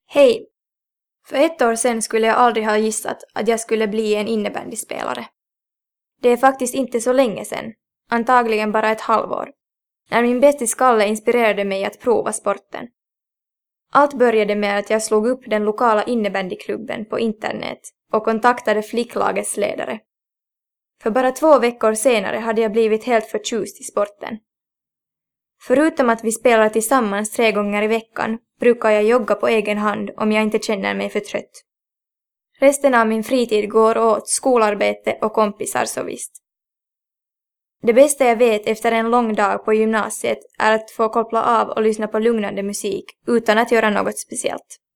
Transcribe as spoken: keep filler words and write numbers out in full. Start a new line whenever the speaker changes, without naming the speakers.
Hej! För ett år sedan skulle jag aldrig ha gissat att jag skulle bli en innebandyspelare. Det är faktiskt inte så länge sedan, antagligen bara ett halvår, när min bästis Kalle inspirerade mig att prova sporten. Allt började med att jag slog upp den lokala innebandyklubben på internet och kontaktade flicklagets ledare. För bara två veckor senare hade jag blivit helt förtjust i sporten. Förutom att vi spelar tillsammans tre gånger i veckan brukar jag jogga på egen hand om jag inte känner mig för trött. Resten av min fritid går åt skolarbete och kompisar så visst. Det bästa jag vet efter en lång dag på gymnasiet är att få koppla av och lyssna på lugnande musik utan att göra något speciellt.